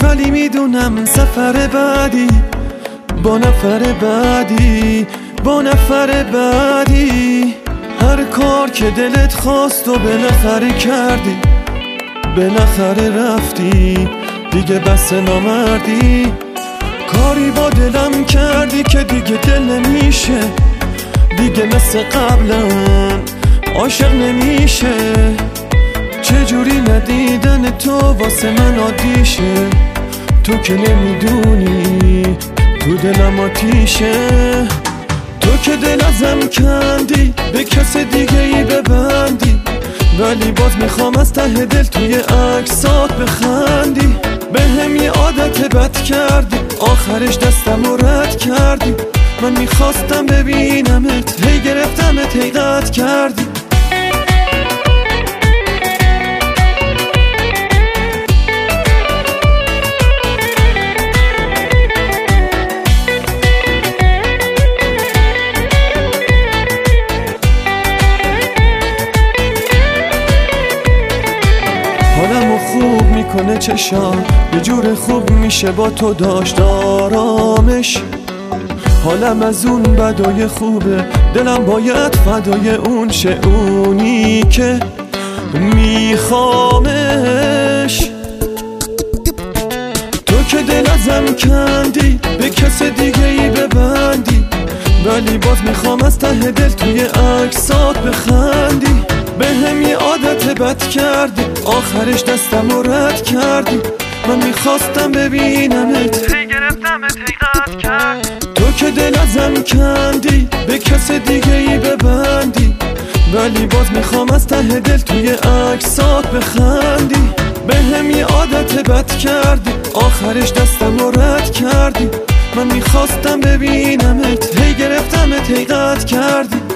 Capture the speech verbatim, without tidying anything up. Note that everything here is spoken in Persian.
ولی میدونم سفر بعدی با نفر بعدی با نفر بعدی هر کار که دلت خواست و بالاخره کردی، بالاخره رفتی دیگه بس نامردی. کاری با دلم کردی که دیگه دل نمیشه، دیگه مثل قبلا عاشق نمیشه. چجوری ندیدن تو واسه من عادیشه، تو که نمیدونی تو دلم آتیشه. تو که دل ازم کندی به کس دیگه ای ببندی، ولی باز میخوام از ته دل توی عکسات بخندی. به هم یه عادت بد کردی، آخرش دستم رو رد کردی. من میخواستم ببینمت، هی گرفتمت هی قطع کردی. حالمو خوب میکنه چشام، یه جور خوب میشه با تو داشت آرامش. حالم از اون بدای خوبه، دلم باید فدای اون شه، اونی که میخوامش. تو که دل ازم کندی به کس دیگه ای ببندی، ولی باز میخوام از ته دل توی عکسات بخندی. به هم یه عادت بد کردی، آخرش دستم رو رد کردی. من میخواستم ببینمت، هی گرفتمت هی قطع کردی. تو که دل ازم کندی به کس دیگه ای ببندی، ولی باز میخوام از ته دل توی عکسات بخندی. به هم یه عادت بد کردی، آخرش دستم رو رد کردی. من میخواستم ببینمت، هی گرفتمت هی قطع کردی.